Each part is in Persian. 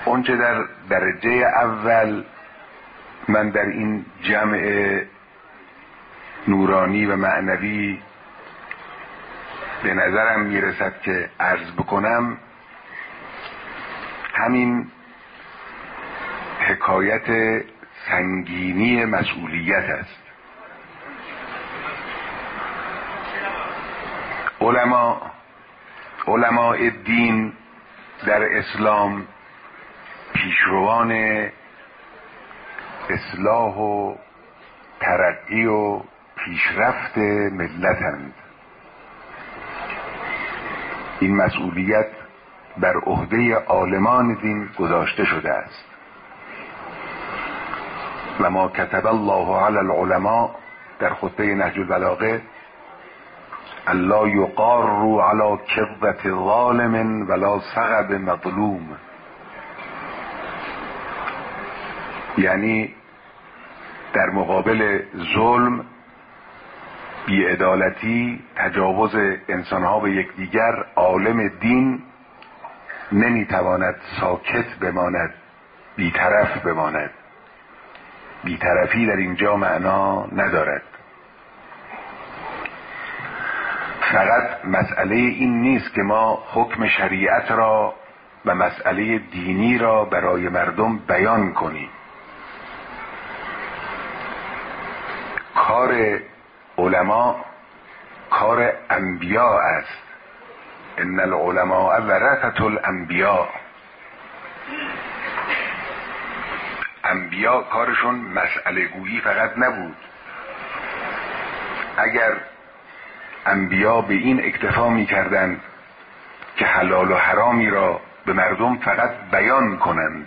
اونچه در درجه اول من در این جمع نورانی و معنوی به نظرم میرسد که عرض بکنم، همین حکایت سنگینی مسئولیت است. علماء دین در اسلام پیشروان اصلاح و ترقی و پیشرفت ملتند. این مسئولیت بر عهده عالمان دین گذاشته شده است. و ما کتب الله علی العلماء در خطبه نهج البلاغه الا یقاروا علی کذبة ظالم ولا سغب مظلوم، یعنی در مقابل ظلم، بی‌عدالتی، تجاوز انسانها به یکدیگر، عالم دین نمیتواند ساکت بماند، بیطرف بماند. بیطرفی در اینجا معنا ندارد. فقط مسئله این نیست که ما حکم شریعت را و مسئله دینی را برای مردم بیان کنیم. کار علما کار انبیاء است. ان العلماء ورثة الانبیاء. انبیاء کارشون مسئله گویی فقط نبود. اگر انبیاء به این اکتفا می‌کردند که حلال و حرامی را به مردم فقط بیان کنند،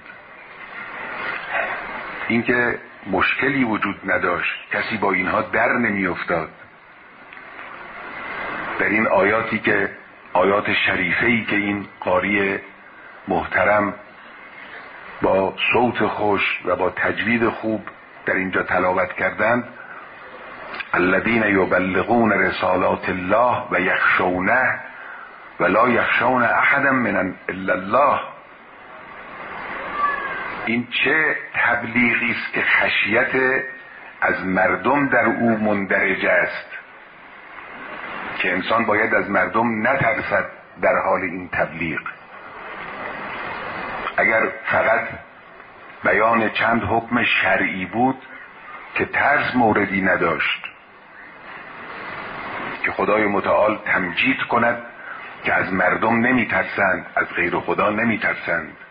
اینکه مشکلی وجود نداشت، کسی با اینها در نمی‌افتاد. در این آیاتی که آیات شریفه‌ای که این قاری محترم با صوت خوش و با تجوید خوب در اینجا تلاوت کردند، الذين يبلغون رسالات الله و یخشونه و لا یخشون احدا من الا الله. این چه تبلیغی است که خشیت از مردم در او مندرج است، که انسان باید از مردم نترسد در حال این تبلیغ. اگر فقط بیان چند حکم شرعی بود که ترس موردی نداشت، که خدای متعال تمجید کند که از مردم نمیترسند، از غیر خدا نمیترسند.